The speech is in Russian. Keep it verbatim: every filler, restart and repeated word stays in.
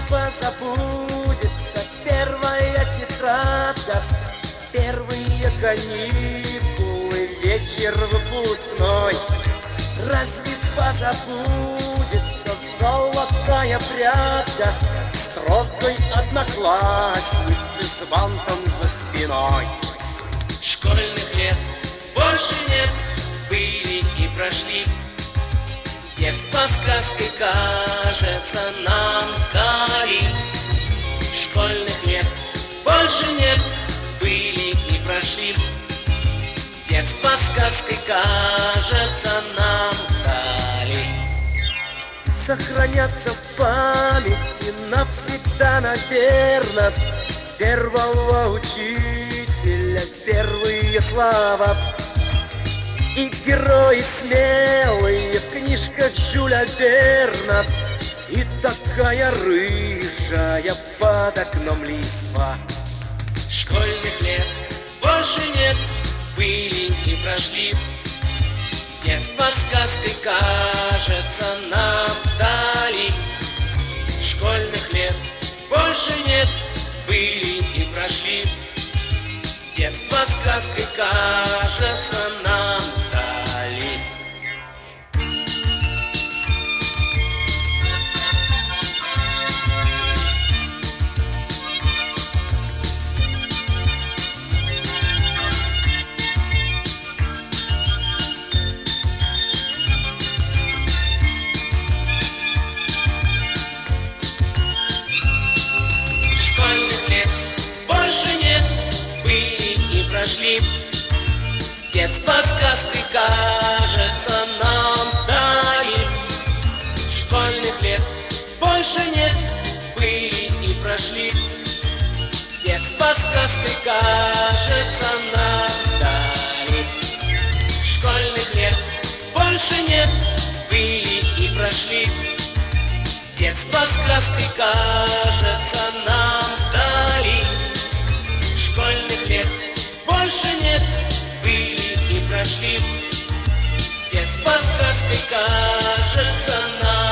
позабудется первая тетрадка, первые каникулы, вечер выпускной. Разве позабудется золотая прядка строгой одноклассницы с бантом за спиной? Школьных лет больше нет, были и прошли. Детство сказкой кажется нам вдали. Школьных лет больше нет, были и прошли. Детство сказкой кажется нам вдали. Сохранятся в памяти навсегда, наверно, первого учителя первые слова. И герои смелые в книжках Жюля Верна, и такая рыжая под окном листва. Школьных лет больше нет, были и прошли. Детство сказкой кажется нам вдали. Школьных лет больше нет, были и прошли. Детство сказкой кажется нам вдали. Школьных лет больше нет, были и прошли. Детство сказкой кажется нам вдали. Школьных лет больше нет, были и прошли. Детство сказкой кажется нам вдали. Школьных лет больше нет, были и прошли. Детство сказкой кажется нам вдали. Школьных лет больше нет, были и прошли. Детство сказкой кажется нам